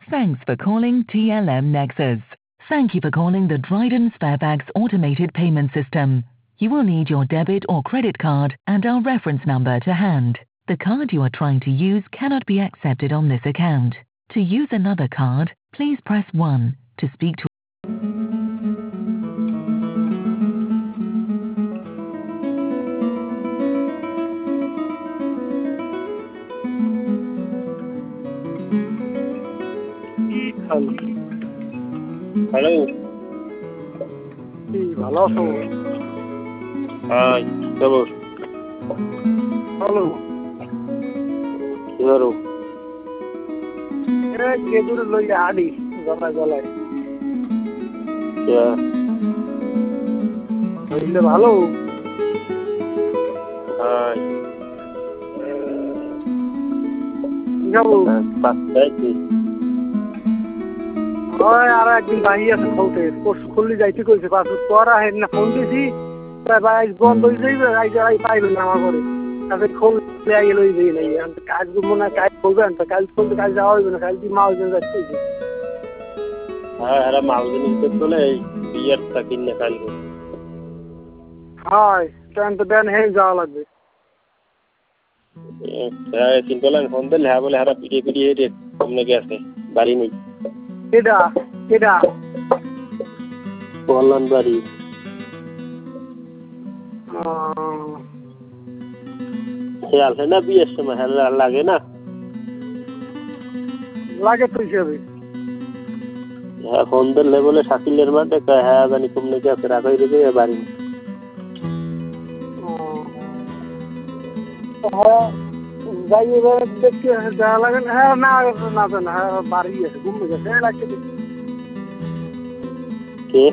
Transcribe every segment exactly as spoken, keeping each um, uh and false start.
Thanks for calling T L M Nexus. Thank you for calling the Dryden Sparebags automated payment system. You will need your debit or credit card and our reference number to hand. The card you are trying to use cannot be accepted on this account. To use another card, please press one. To speak to hello. কি ভালো আছো? High, খবর? ভালো। কি করো? এ গেদুরে লইয়া আডি গলায় গলায়। কে? হইলে ভালো। হাই। যাবো। পাঁচটায় ওই আর একদিন বাহি আছে খোলতে পরশু খুললি যাইতে কইছে পাঁচশো পরা হেন না ফোন দিছি তাই ভাই বন্ধ হয়ে যাইবে আই যাই পাইবে না আমার ঘরে তাহলে খুললে আই লই যাই নাই আমি কাজ মনে হয় কাজ করবেন তো কাজ খুলতে কাজ যাওয়া হইবে না কাল দি মাল দিন যাচ্ছে হ্যাঁ এরা মাল জিনিস বলে বিয়ারটা কিনে খাইল হাই টাইম তো দেন হে যাওয়া লাগবে হ্যাঁ চিন্তা লাগে ফোন দিলে হ্যাঁ বলে হারা পিটিয়ে পিটিয়ে হেঁটে সামনে গেছে বাড়ি নেই কেডা কেডা কল্যাণ বাড়ি সে আসে না বিয়ের সময় হ্যাঁ লাগে না লাগে তো হিসাবে হ্যাঁ ফোন দিলে বলে শাকিলের মাঠে হ্যাঁ জানি কমনে গেছে রাখাই রেখে বাড়ি হ্যাঁ যাই এবার দেখতে যাওয়া লাগে না হ্যাঁ না না না হ্যাঁ বাড়ি আছে ঘুমে গেছে হ্যাঁ লাগছে কে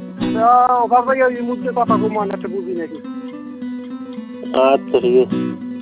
অভাব ভাই ওই মুহূর্তে কথা কমান একটা বুঝি নাকি আচ্ছা ঠিক আছে